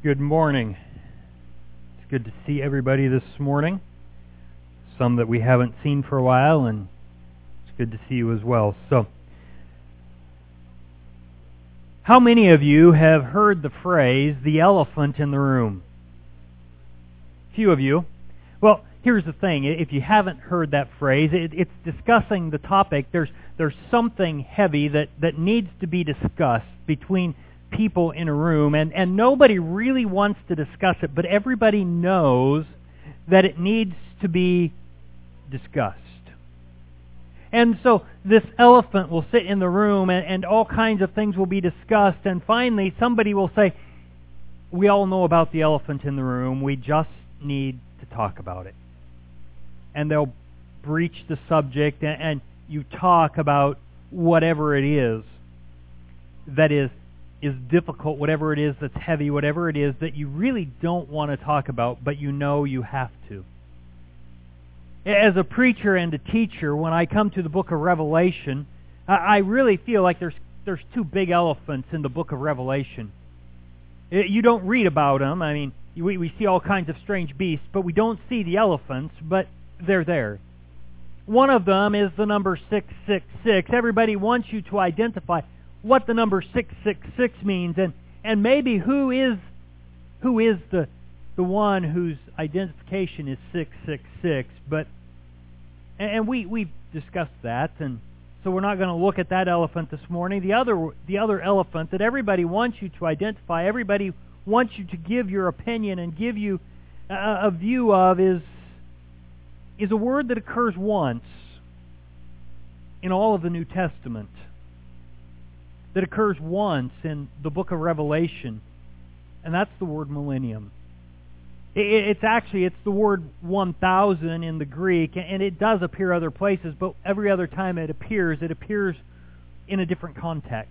Good morning. It's good to see everybody this morning. Some that we haven't seen for a while, and it's good to see you as well. So, how many of you have heard the phrase, the elephant in the room? A few of you. Well, here's the thing. If you haven't heard that phrase, it's discussing the topic. There's something heavy that needs to be discussed between people in a room, and nobody really wants to discuss it, but everybody knows that it needs to be discussed. And so this elephant will sit in the room, and all kinds of things will be discussed, and finally somebody will say, we all know about the elephant in the room, we just need to talk about it. And they'll breach the subject, and you talk about whatever it is that is difficult, whatever it is that's heavy, whatever it is that you really don't want to talk about, but you know you have to. As a preacher and a teacher, when I come to the book of Revelation, I really feel like there's two big elephants in the book of Revelation. You don't read about them. I mean, we see all kinds of strange beasts, but we don't see the elephants, but they're there. One of them is the number 666. Everybody wants you to identify what the number 666 means, and maybe who is the one whose identification is 666. But we've discussed that, and so we're not going to look at that elephant this morning. The other elephant that everybody wants you to identify, everybody wants you to give your opinion and give you a view of is a word that occurs once in all of the New Testament, that occurs once in the book of Revelation, and that's the word millennium. It's the word 1,000 in the Greek, and it does appear other places, but every other time it appears in a different context.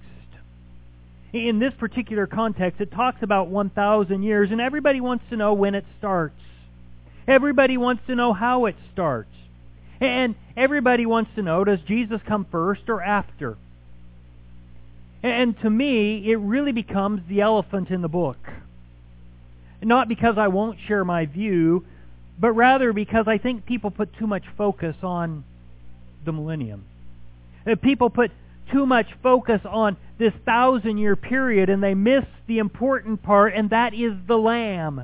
In this particular context, it talks about 1,000 years, and everybody wants to know when it starts. Everybody wants to know how it starts. And everybody wants to know, does Jesus come first or after? And to me, it really becomes the elephant in the book. Not because I won't share my view, but rather because I think people put too much focus on the millennium. People put too much focus on this 1,000-year period, and they miss the important part, and that is the Lamb.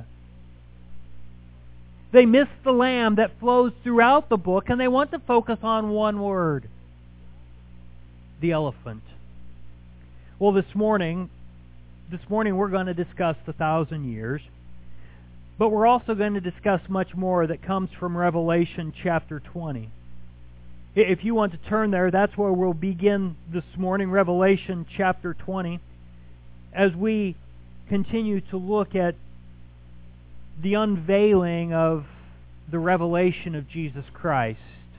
They miss the Lamb that flows throughout the book, and they want to focus on one word: the elephant. Well, this morning we're going to discuss the 1,000 years, but we're also going to discuss much more that comes from Revelation chapter 20. If you want to turn there, that's where we'll begin this morning, Revelation chapter 20, as we continue to look at the unveiling of the revelation of Jesus Christ.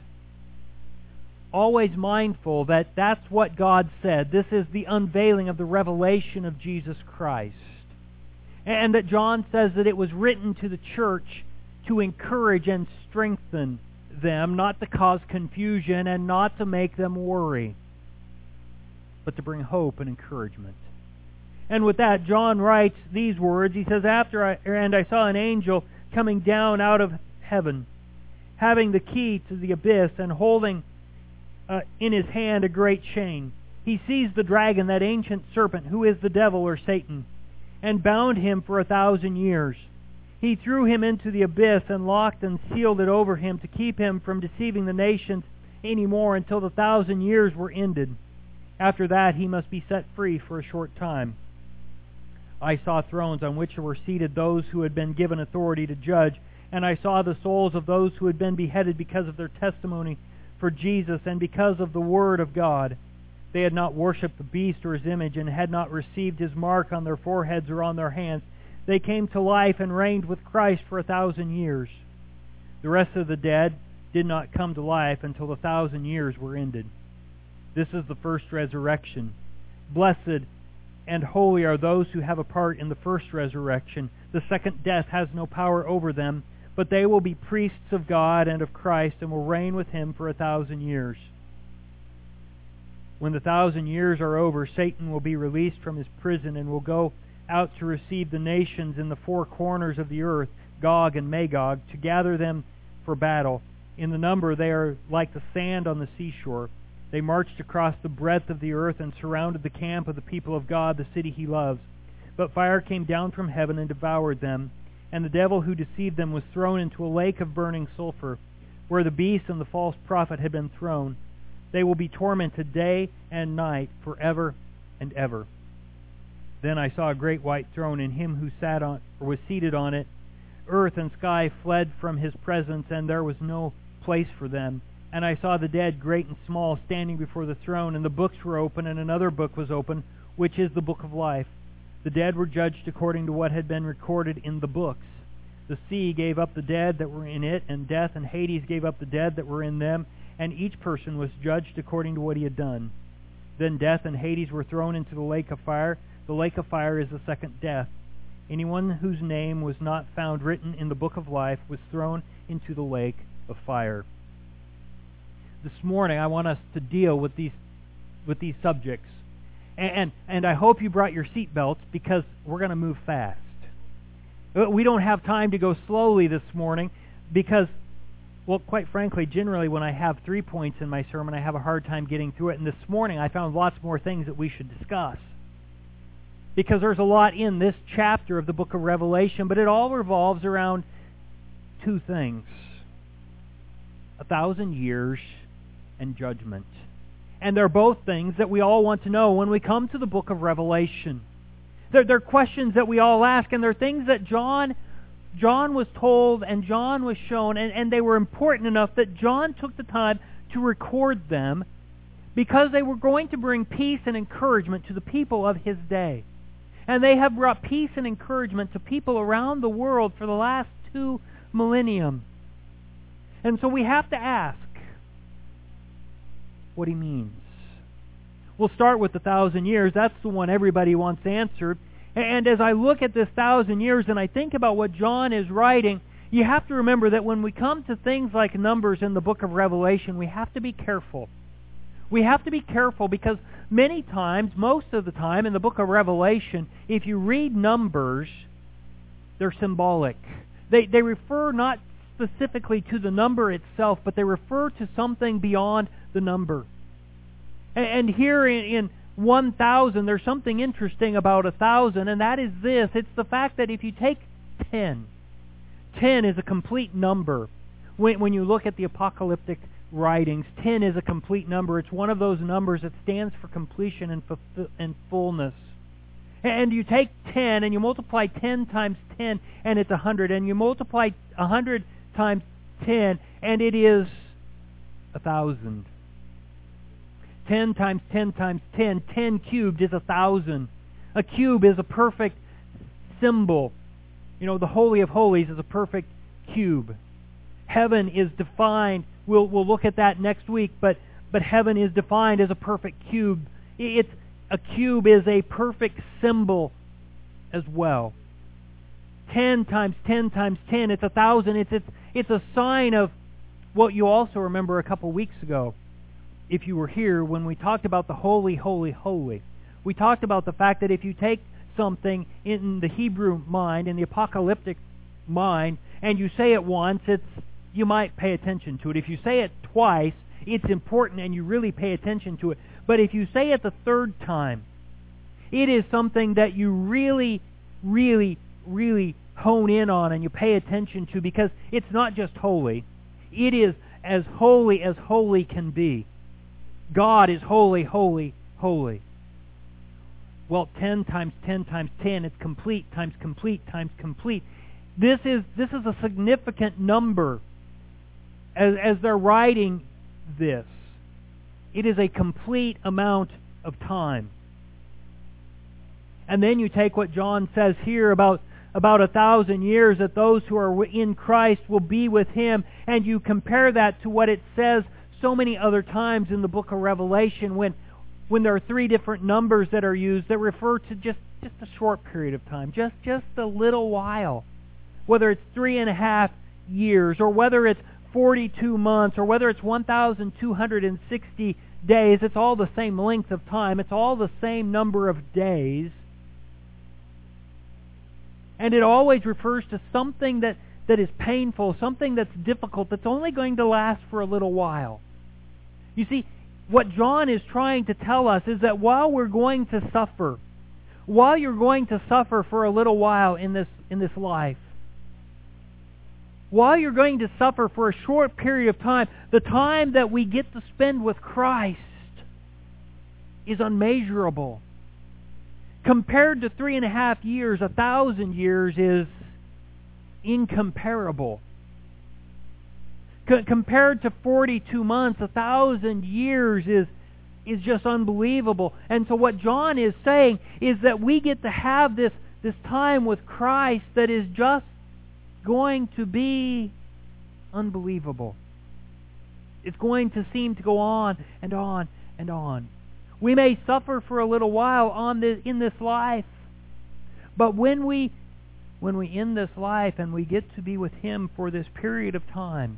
Always mindful that that's what God said. This is the unveiling of the revelation of Jesus Christ. And that John says that it was written to the church to encourage and strengthen them, not to cause confusion and not to make them worry, but to bring hope and encouragement. And with that, John writes these words. He says, I saw an angel coming down out of heaven, having the key to the abyss and holding in his hand a great chain. He seized the dragon, that ancient serpent, who is the devil or Satan, and bound him for 1,000 years. He threw him into the abyss and locked and sealed it over him to keep him from deceiving the nations any more until the 1,000 years were ended. After that, he must be set free for a short time. I saw thrones on which were seated those who had been given authority to judge, and I saw the souls of those who had been beheaded because of their testimony for Jesus and because of the word of God. They had not worshipped the beast or his image and had not received his mark on their foreheads or on their hands. They came to life and reigned with Christ for 1,000 years. The rest of the dead did not come to life until the 1,000 years were ended. This is the first resurrection. Blessed and holy are those who have a part in the first resurrection. The second death has no power over them, but they will be priests of God and of Christ and will reign with him for 1,000 years. When the 1,000 years are over, Satan will be released from his prison and will go out to receive the nations in the four corners of the earth, Gog and Magog, to gather them for battle. In the number they are like the sand on the seashore. They marched across the breadth of the earth and surrounded the camp of the people of God, the city He loves. But fire came down from heaven and devoured them, and the devil who deceived them was thrown into a lake of burning sulfur, where the beast and the false prophet had been thrown. They will be tormented day and night forever and ever. Then I saw a great white throne, and Him who sat on or was seated on it. Earth and sky fled from His presence, and there was no place for them. And I saw the dead, great and small, standing before the throne, and the books were open, and another book was open, which is the book of life. The dead were judged according to what had been recorded in the books. The sea gave up the dead that were in it, and death and Hades gave up the dead that were in them, and each person was judged according to what he had done. Then death and Hades were thrown into the lake of fire. The lake of fire is the second death. Anyone whose name was not found written in the book of life was thrown into the lake of fire. This morning I want us to deal with these subjects. And I hope you brought your seat belts, because we're going to move fast. We don't have time to go slowly this morning because, well, quite frankly, generally when I have 3 points in my sermon, I have a hard time getting through it. And this morning I found lots more things that we should discuss, because there's a lot in this chapter of the book of Revelation, but it all revolves around two things: 1,000 years and judgment. And they're both things that we all want to know when we come to the book of Revelation. They're questions that we all ask, and they're things that John was told and John was shown, and they were important enough that John took the time to record them, because they were going to bring peace and encouragement to the people of his day. And they have brought peace and encouragement to people around the world for the last 2 millennia. And so we have to ask what he means. We'll start with the 1,000 years. That's the one everybody wants answered. And as I look at this 1,000 years and I think about what John is writing, you have to remember that when we come to things like numbers in the book of Revelation, we have to be careful. We have to be careful because many times, most of the time in the book of Revelation, if you read numbers, they're symbolic. They refer not specifically to the number itself, but they refer to something beyond the number. And here in 1,000, there's something interesting about 1,000, and that is this. It's the fact that if you take 10, 10 is a complete number. When you look at the apocalyptic writings, 10 is a complete number. It's one of those numbers that stands for completion and fullness. And you take 10 and you multiply 10 times 10, and it's 100. And you multiply 100 times 10, and it is 1,000. 10 times 10 times 10. 10 cubed is 1,000. A cube is a perfect symbol. You know, the Holy of Holies is a perfect cube. Heaven is defined. We'll look at that next week, but heaven is defined as a perfect cube. A cube is a perfect symbol as well. 10 times 10 times 10, it's 1,000. It's a sign of what you also remember a couple weeks ago, if you were here, when we talked about the holy, holy, holy. We talked about the fact that if you take something in the Hebrew mind, in the apocalyptic mind, and you say it once, you might pay attention to it. If you say it twice, it's important and you really pay attention to it. But if you say it the third time, it is something that you really, really, really hone in on and you pay attention to, because it's not just holy. It is as holy can be. God is holy, holy, holy. Well, 10 times 10 times 10, it's complete times complete times complete. This is a significant number as they're writing this. It is a complete amount of time. And then you take what John says here about 1,000 years, that those who are in Christ will be with Him, and you compare that to what it says so many other times in the book of Revelation when there are 3 different numbers that are used that refer to just a short period of time, just a little while. Whether it's 3.5 years, or whether it's 42 months, or whether it's 1,260 days, it's all the same length of time. It's all the same number of days. And it always refers to something that is painful, something that's difficult, that's only going to last for a little while. You see, what John is trying to tell us is that while we're going to suffer, while you're going to suffer for a little while in this life, while you're going to suffer for a short period of time, the time that we get to spend with Christ is unmeasurable. Compared to 3.5 years, 1,000 years is incomparable. Compared to 42 months, 1,000 years is just unbelievable. And so what John is saying is that we get to have this time with Christ that is just going to be unbelievable. It's going to seem to go on and on and on. We may suffer for a little while in this life, but when we end this life and we get to be with Him for this period of time,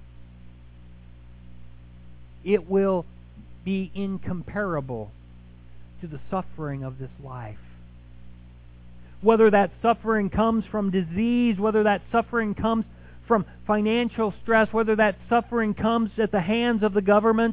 it will be incomparable to the suffering of this life. Whether that suffering comes from disease, whether that suffering comes from financial stress, whether that suffering comes at the hands of the government,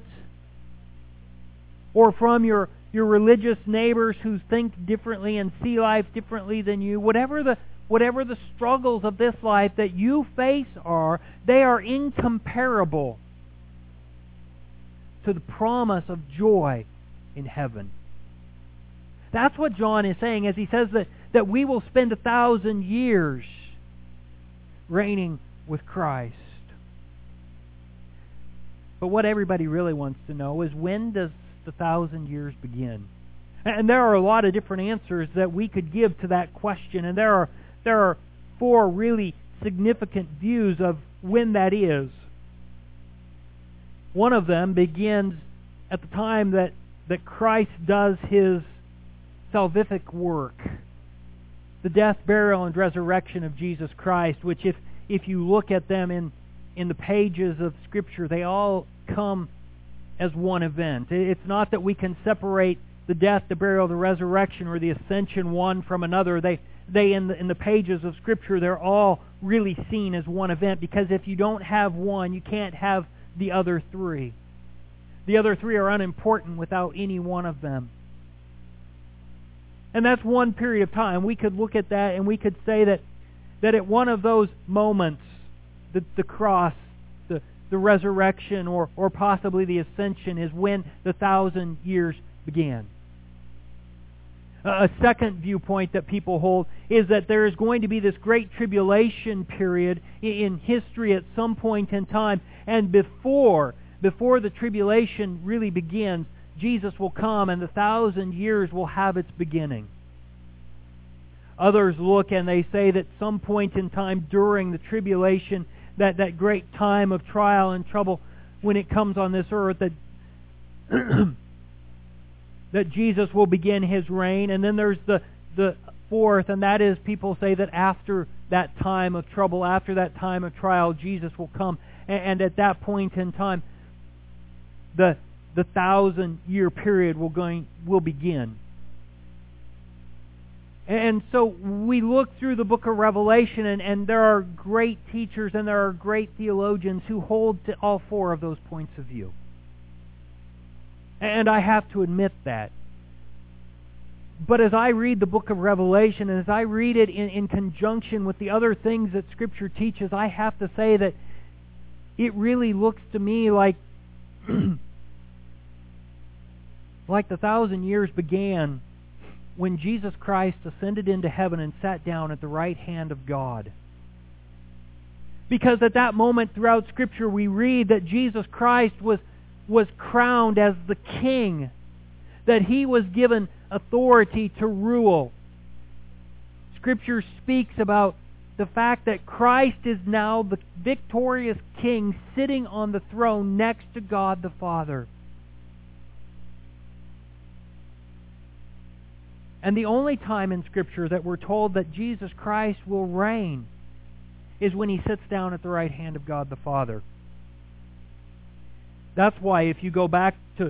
or from your religious neighbors who think differently and see life differently than you, whatever the struggles of this life that you face are, they are incomparable to the promise of joy in heaven. That's what John is saying as he says that we will spend 1,000 years reigning with Christ. But what everybody really wants to know is, when does the 1,000 years begin? And there are a lot of different answers that we could give to that question, and there are 4 really significant views of when that is. One of them begins at the time that Christ does His salvific work, the death, burial, and resurrection of Jesus Christ, which if you look at them in the pages of Scripture, they all come as one event. It's not that we can separate the death, the burial, the resurrection, or the ascension one from another. They in the pages of Scripture, they're all really seen as one event, because if you don't have one, you can't have the other 3. The other 3 are unimportant without any one of them. And that's one period of time. We could look at that and we could say that at one of those moments, the cross, the resurrection, or possibly the ascension, is when the 1,000 years began. A second viewpoint that people hold is that there is going to be this great tribulation period in history at some point in time, and before the tribulation really begins, Jesus will come and the 1,000 years will have its beginning. Others look and they say that some point in time during the tribulation, that great time of trial and trouble when it comes on this earth, that that Jesus will begin His reign. And then there's the fourth, and that is, people say that after that time of trouble, after that time of trial, Jesus will come, and at that point in time, the 1,000-year period will begin. And so we look through the book of Revelation, and there are great teachers and there are great theologians who hold to all 4 of those points of view. And I have to admit that. But as I read the book of Revelation, and as I read it in conjunction with the other things that Scripture teaches, I have to say that it really looks to me like like the 1,000 years began when Jesus Christ ascended into heaven and sat down at the right hand of God. Because at that moment throughout Scripture we read that Jesus Christ was crowned as the King, that He was given authority to rule. Scripture speaks about the fact that Christ is now the victorious King sitting on the throne next to God the Father. And the only time in Scripture that we're told that Jesus Christ will reign is when He sits down at the right hand of God the Father. That's why if you go back to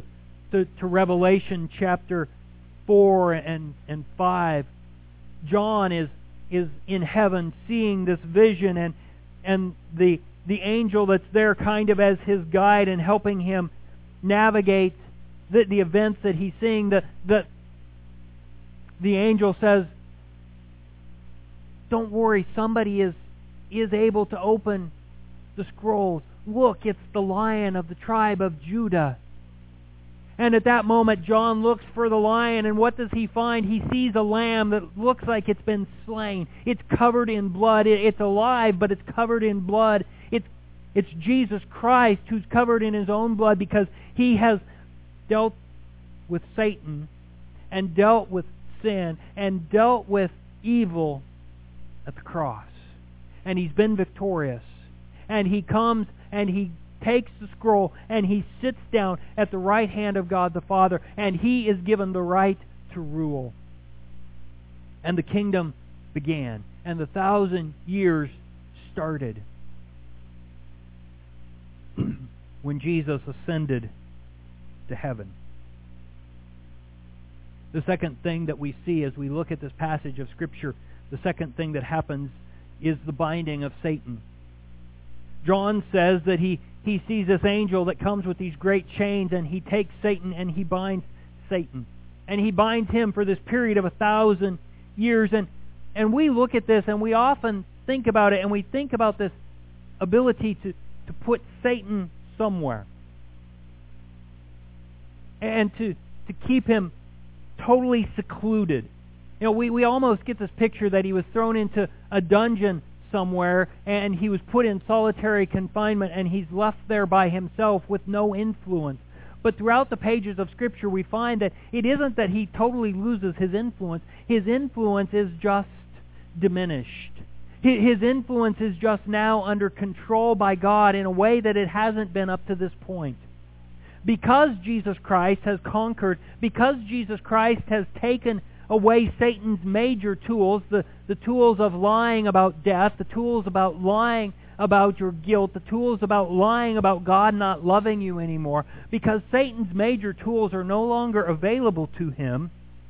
Revelation chapter 4 and 5, John is is in heaven seeing this vision, and the angel that's there kind of as his guide and helping him navigate the events that he's seeing. The angel says, "Don't worry, somebody is able to open the scrolls. Look, it's the Lion of the tribe of Judah." And at that moment, John looks for the lion, and what does he find? He sees a lamb that looks like it's been slain. It's covered in blood. It's alive, but it's covered in blood. It's Jesus Christ who's covered in His own blood, because He has dealt with Satan and dealt with sin and dealt with evil at the cross. And He's been victorious. And He comes and He takes the scroll and He sits down at the right hand of God the Father, and He is given the right to rule. And the kingdom began, and the 1,000 years started when Jesus ascended to heaven. The second thing that we see as we look at this passage of Scripture, the second thing that happens is the binding of Satan. John says that he sees this angel that comes with these great chains, and he takes Satan and he binds Satan. And he binds him for this period of 1,000 years. And we look at this and we often think about it, and we think about this ability to put Satan somewhere. And to keep him totally secluded. You know, we almost get this picture that he was thrown into a dungeon somewhere, and he was put in solitary confinement, and he's left there by himself with no influence. But throughout the pages of Scripture, we find that it isn't that he totally loses his influence. His influence is just diminished. His influence is just now under control by God in a way that it hasn't been up to this point. Because Jesus Christ has conquered, because Jesus Christ has taken away Satan's major tools, the tools of lying about death, the tools about lying about your guilt, the tools about lying about God not loving you anymore, because Satan's major tools are no longer available to him,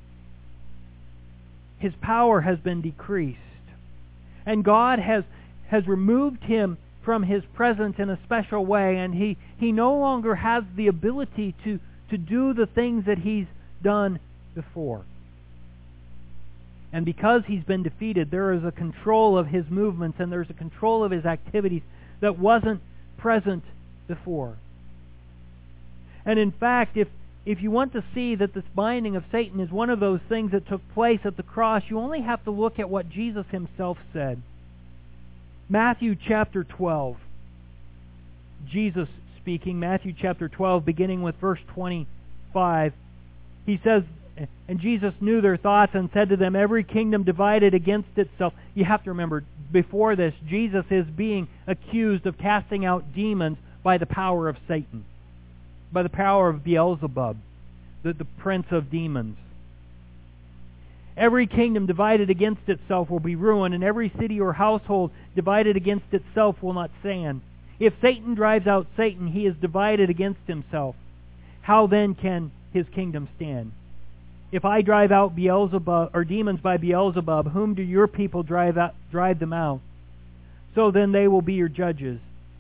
his power has been decreased. And God has removed him from His presence in a special way, and he no longer has the ability to do the things that he's done before. And because he's been defeated, there is a control of his movements, and there's a control of his activities that wasn't present before. And in fact, if you want to see that this binding of Satan is one of those things that took place at the cross, you only have to look at what Jesus Himself said. Matthew chapter 12. Jesus speaking, Matthew chapter 12, beginning with verse 25. He says, "And Jesus knew their thoughts and said to them, every kingdom divided against itself." You have to remember, before this, Jesus is being accused of casting out demons by the power of Satan, by the power of Beelzebub, the prince of demons. "Every kingdom divided against itself will be ruined, and every city or household divided against itself will not stand. If Satan drives out Satan, he is divided against himself. How then can his kingdom stand? If I drive out Beelzebub or demons by Beelzebub, whom do your people drive them out? So then they will be your judges.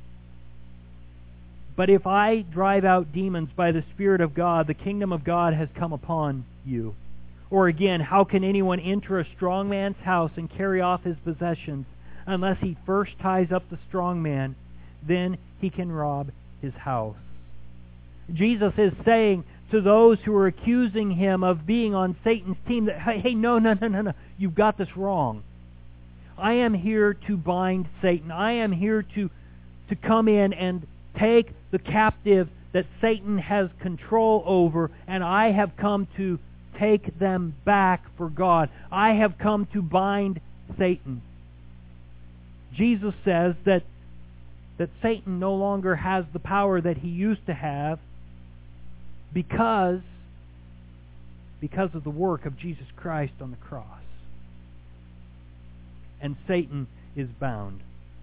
But if I drive out demons by the Spirit of God, the kingdom of God has come upon you. Or again, how can anyone enter a strong man's house and carry off his possessions unless he first ties up the strong man? Then he can rob his house." Jesus is saying to those who are accusing him of being on Satan's team that, hey, no, you've got this wrong. I am here to bind Satan. I am here to come in and take the captive that Satan has control over, and I have come to take them back for God. I have come to bind Satan. Jesus says that Satan no longer has the power that he used to have because of the work of Jesus Christ on the cross. And Satan is bound.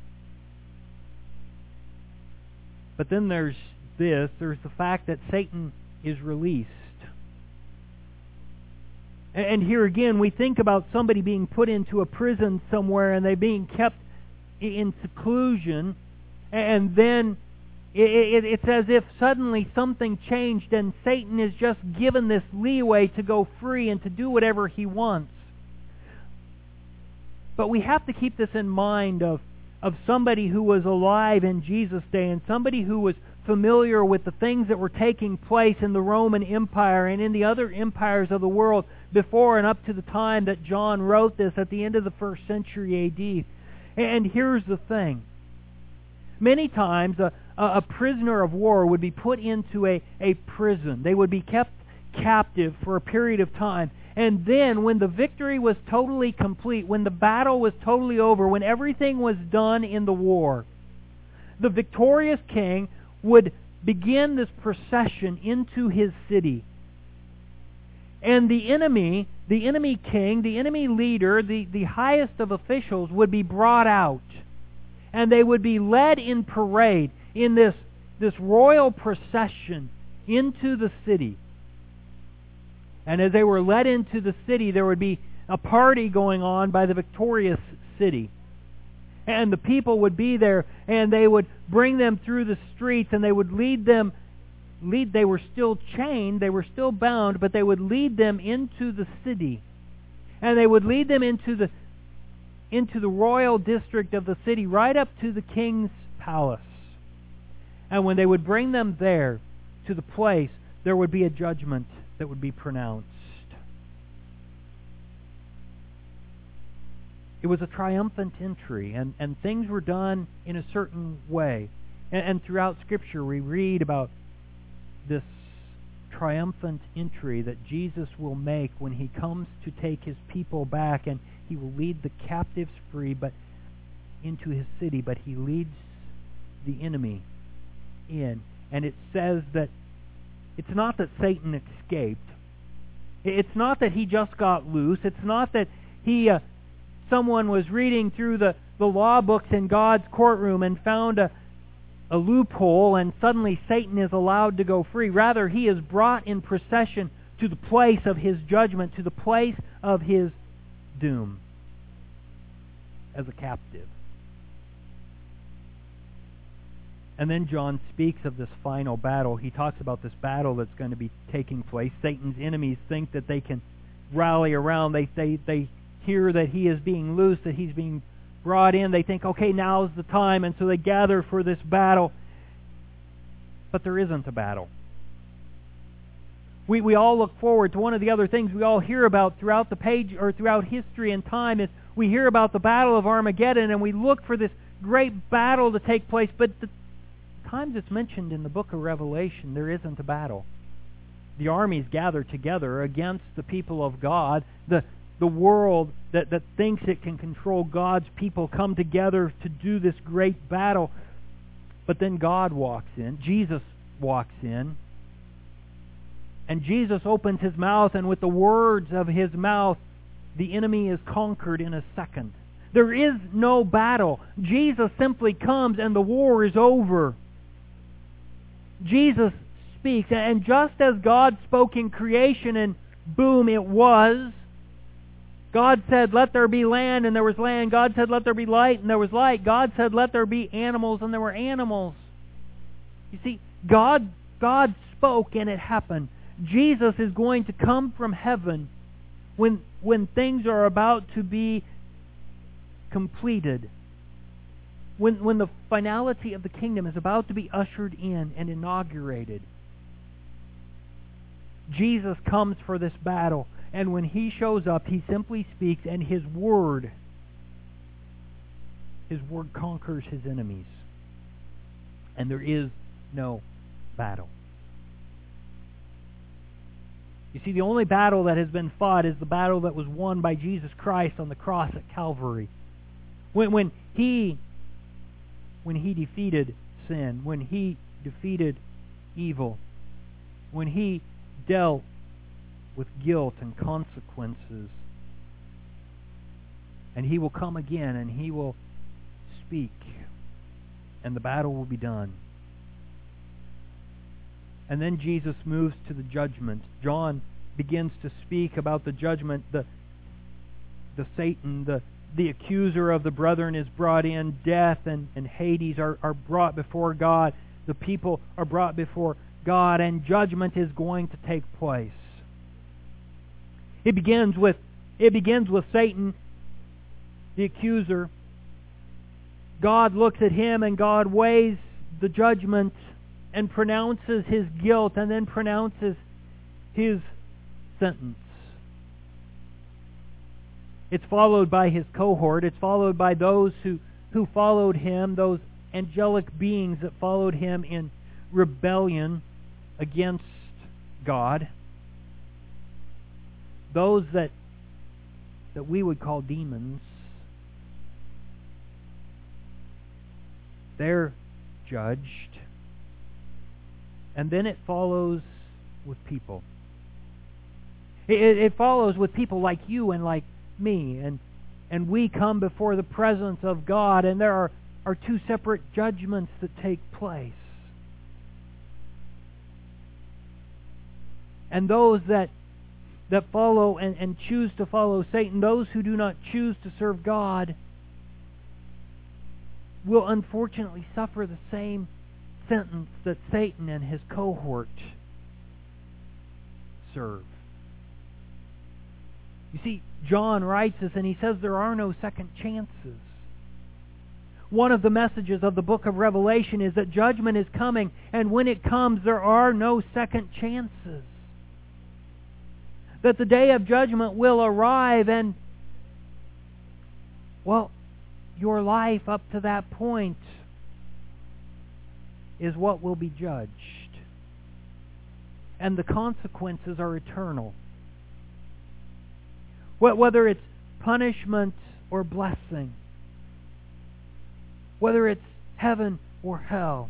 But then there's the fact that Satan is released. And here again, we think about somebody being put into a prison somewhere and they being kept in seclusion, and then it's as if suddenly something changed and Satan is just given this leeway to go free and to do whatever he wants. But we have to keep this in mind of somebody who was alive in Jesus' day and somebody who was familiar with the things that were taking place in the Roman Empire and in the other empires of the world before and up to the time that John wrote this at the end of the 1st century A.D. And here's the thing. Many times a prisoner of war would be put into a prison. They would be kept captive for a period of time. And then when the victory was totally complete, when the battle was totally over, when everything was done in the war, the victorious king would begin this procession into his city. And the enemy king, the enemy leader, the highest of officials would be brought out. And they would be led in parade in this royal procession into the city. And as they were led into the city, there would be a party going on by the victorious city. And the people would be there, and they would bring them through the streets, and they would they were still chained, they were still bound, but they would lead them into the city. And they would lead them into the royal district of the city, right up to the king's palace. And when they would bring them there, to the place, there would be a judgment that would be pronounced. It was a triumphant entry, and things were done in a certain way. And throughout Scripture we read about this triumphant entry that Jesus will make when He comes to take His people back, and He will lead the captives free but into His city, but He leads the enemy in. And it says that it's not that Satan escaped. It's not that he just got loose. It's not that someone was reading through the law books in God's courtroom and found a loophole and suddenly Satan is allowed to go free. Rather, he is brought in procession to the place of his judgment, to the place of his doom as a captive. And then John speaks of this final battle. He talks about this battle that's going to be taking place. Satan's enemies think that they can rally around. They hear that he is being loosed, that he's being brought in. They think, okay, now's the time, and so they gather for this battle. But there isn't a battle. We all look forward to one of the other things we all hear about throughout the page or throughout history and time is we hear about the Battle of Armageddon, and we look for this great battle to take place, but the times it's mentioned in the book of Revelation, there isn't a battle. The armies gather together against the people of God. The world that thinks it can control God's people come together to do this great battle. But then God walks in. Jesus walks in. And Jesus opens His mouth, and with the words of His mouth, the enemy is conquered in a second. There is no battle. Jesus simply comes and the war is over. Jesus speaks, and just as God spoke in creation and boom, it was. God said, let there be land, and there was land. God said, let there be light, and there was light. God said, let there be animals, and there were animals. You see, God spoke, and it happened. Jesus is going to come from heaven when things are about to be completed. When the finality of the kingdom is about to be ushered in and inaugurated. Jesus comes for this battle. And when He shows up, He simply speaks, and His word conquers His enemies. And there is no battle. You see, the only battle that has been fought is the battle that was won by Jesus Christ on the cross at Calvary. When He defeated sin, when He defeated evil, when He dealt with guilt and consequences. And He will come again, and He will speak, and the battle will be done. And then Jesus moves to the judgment. John begins to speak about the judgment, the Satan, the accuser of the brethren is brought in. Death and Hades are brought before God. The people are brought before God, and judgment is going to take place. It begins with Satan, the accuser. God looks at him, and God weighs the judgment and pronounces his guilt, and then pronounces his sentence. It's followed by his cohort. It's followed by those who followed him, those angelic beings that followed him in rebellion against God. Those that we would call demons. They're judged. And then it follows with people. It follows with people like you and like me, and we come before the presence of God, and there are two separate judgments that take place. And those that follow and choose to follow Satan, those who do not choose to serve God, will unfortunately suffer the same sentence that Satan and his cohort serve. You see, John writes this, and he says there are no second chances. One of the messages of the book of Revelation is that judgment is coming, and when it comes, there are no second chances. That the day of judgment will arrive, and, well, your life up to that point is what will be judged. And the consequences are eternal. Whether it's punishment or blessing, whether it's heaven or hell,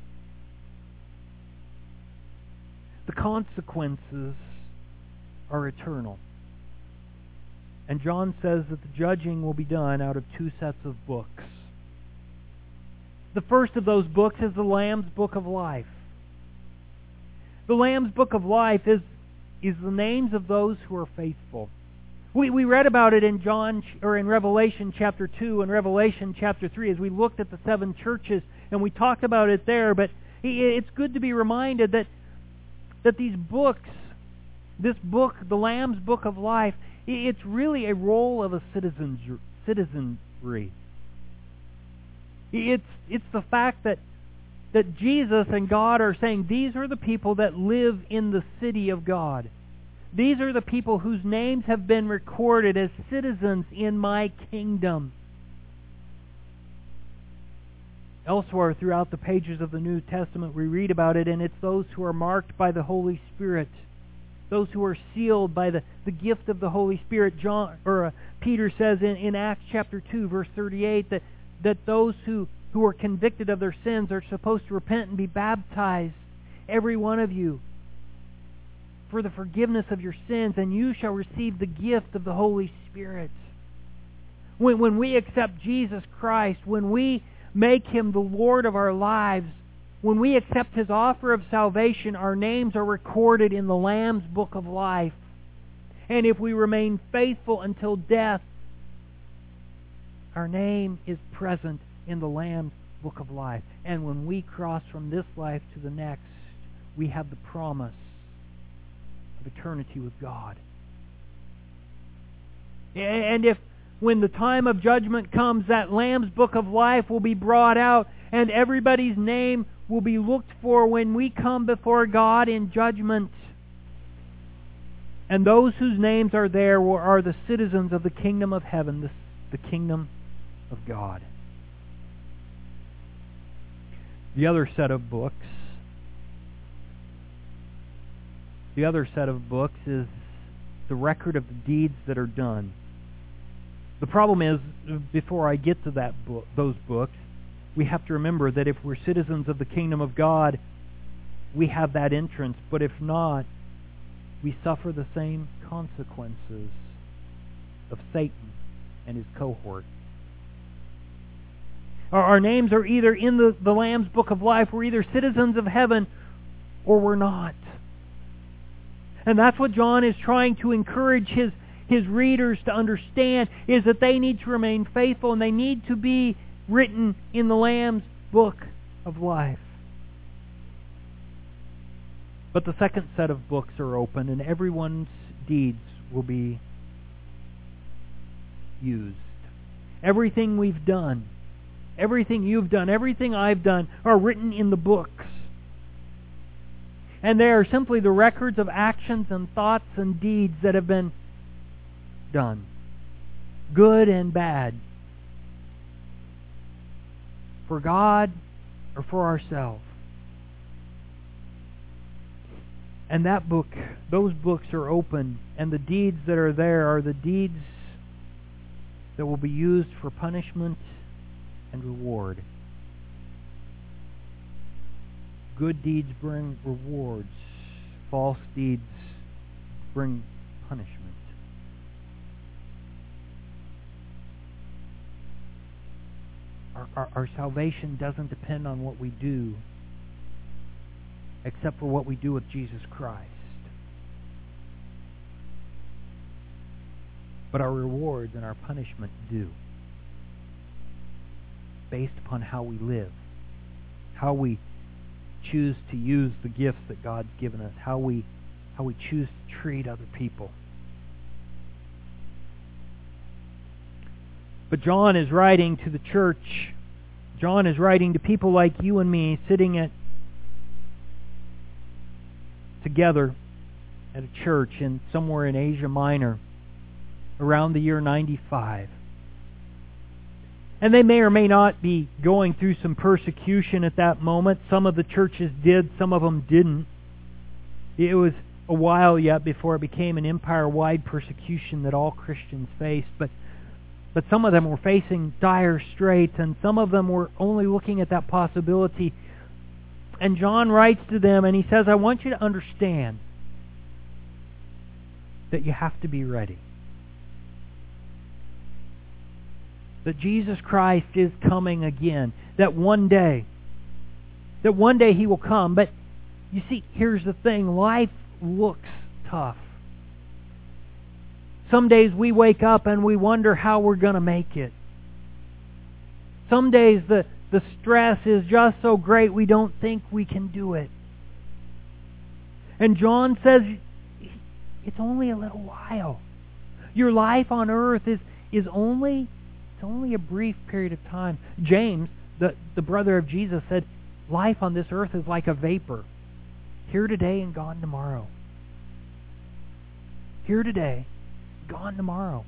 the consequences are eternal. And John says that the judging will be done out of two sets of books. The first of those books is the Lamb's Book of Life. The Lamb's Book of Life is the names of those who are faithful. We read about it in Revelation chapter 2 and Revelation chapter 3 as we looked at the seven churches, and we talked about it there. But it's good to be reminded that these books, this book, the Lamb's Book of Life, it's really a role of a citizenry. It's the fact that Jesus and God are saying, these are the people that live in the city of God. These are the people whose names have been recorded as citizens in my kingdom. Elsewhere throughout the pages of the New Testament we read about it, and it's those who are marked by the Holy Spirit, those who are sealed by the gift of the Holy Spirit. Peter says in Acts chapter 2 verse 38 that those who are convicted of their sins are supposed to repent and be baptized, every one of you, for the forgiveness of your sins, and you shall receive the gift of the Holy Spirit. When we accept Jesus Christ, when we make Him the Lord of our lives, when we accept His offer of salvation, our names are recorded in the Lamb's Book of Life. And if we remain faithful until death, our name is present in the Lamb's Book of Life. And when we cross from this life to the next, we have the promise of eternity with God. And if when the time of judgment comes, that Lamb's Book of Life will be brought out, and everybody's name will be looked for when we come before God in judgment. And those whose names are there are the citizens of the kingdom of heaven, the kingdom of God. The other set of books is the record of the deeds that are done. The problem is, before I get to those books, we have to remember that if we're citizens of the kingdom of God, we have that entrance. But if not, we suffer the same consequences of Satan and his cohort. Our names are either in the Lamb's Book of Life, we're either citizens of heaven, or we're not. And that's what John is trying to encourage his readers to understand, is that they need to remain faithful and they need to be written in the Lamb's book of life. But the second set of books are open, and everyone's deeds will be used. Everything we've done, everything you've done, everything I've done are written in the books. And they are simply the records of actions and thoughts and deeds that have been done, good and bad, for God or for ourselves. And that book, those books are open, and the deeds that are there are the deeds that will be used for punishment and reward. Good deeds bring rewards. False deeds bring punishment. Our salvation doesn't depend on what we do, except for what we do with Jesus Christ. But our rewards and our punishment do, based upon how we live, how we choose to use the gifts that God's given us, how we choose to treat other people. But John is writing to the church. John is writing to people like you and me, sitting together at a church somewhere in Asia Minor around the year 95. And they may or may not be going through some persecution at that moment. Some of the churches did, some of them didn't. It was a while yet before it became an empire-wide persecution that all Christians faced. But some of them were facing dire straits, and some of them were only looking at that possibility. And John writes to them, and he says, I want you to understand that you have to be ready. That Jesus Christ is coming again. That one day He will come. But you see, here's the thing. Life looks tough. Some days we wake up and we wonder how we're going to make it. Some days the stress is just so great we don't think we can do it. And John says, it's only a little while. Your life on earth is only a brief period of time. James, the brother of Jesus, said, life on this earth is like a vapor. Here today and gone tomorrow. Here today, gone tomorrow.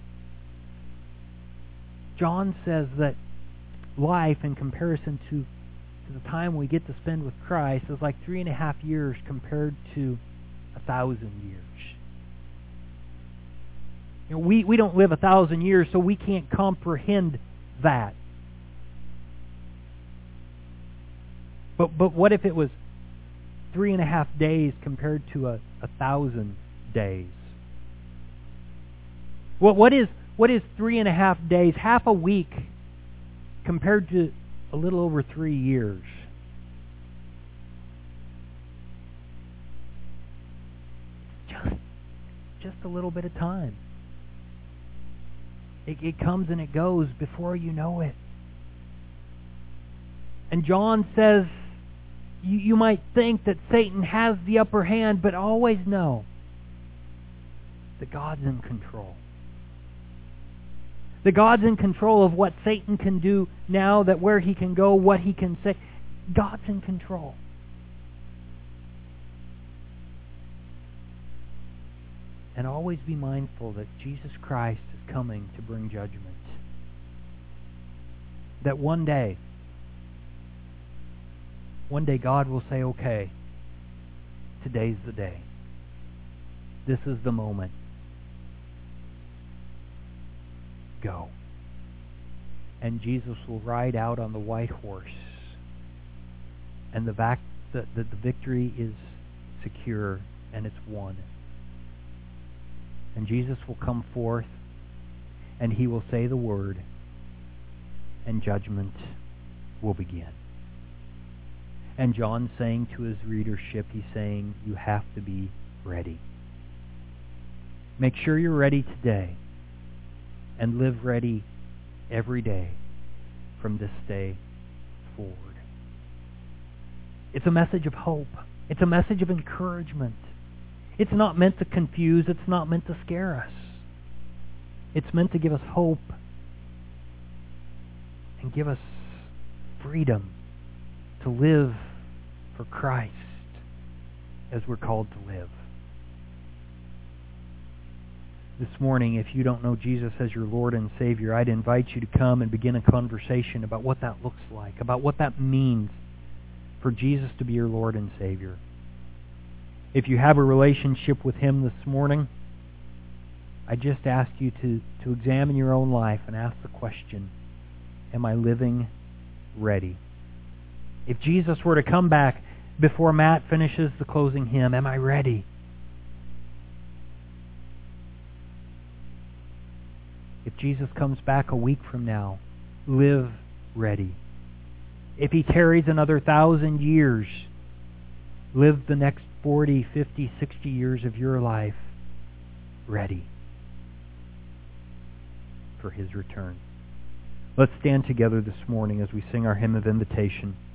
John says that life, in comparison to the time we get to spend with Christ, is like 3.5 years compared to 1,000 years. You know, we don't live 1,000 years, so we can't comprehend that. But what if it was 3.5 days compared to 1,000 days? What is 3.5 days, half a week, compared to a little over 3 years? Just a little bit of time. It comes and it goes before you know it. And John says, you might think that Satan has the upper hand, but always know that God's in control. That God's in control of what Satan can do now, that where he can go, what he can say. God's in control. And always be mindful that Jesus Christ is coming to bring judgment. That one day God will say, okay, today's the day. This is the moment. Go. And Jesus will ride out on the white horse. And the victory is secure and it's won. And Jesus will come forth and He will say the word and judgment will begin. And John's saying to his readership, he's saying, you have to be ready. Make sure you're ready today and live ready every day from this day forward. It's a message of hope. It's a message of encouragement. It's not meant to confuse. It's not meant to scare us. It's meant to give us hope and give us freedom to live for Christ as we're called to live. This morning, if you don't know Jesus as your Lord and Savior, I'd invite you to come and begin a conversation about what that looks like, about what that means for Jesus to be your Lord and Savior. If you have a relationship with Him this morning, I just ask you to examine your own life and ask the question, am I living ready? If Jesus were to come back before Matt finishes the closing hymn, am I ready? If Jesus comes back a week from now, live ready. If He tarries another 1,000 years, live the next 40, 50, 60 years of your life ready for His return. Let's stand together this morning as we sing our hymn of invitation.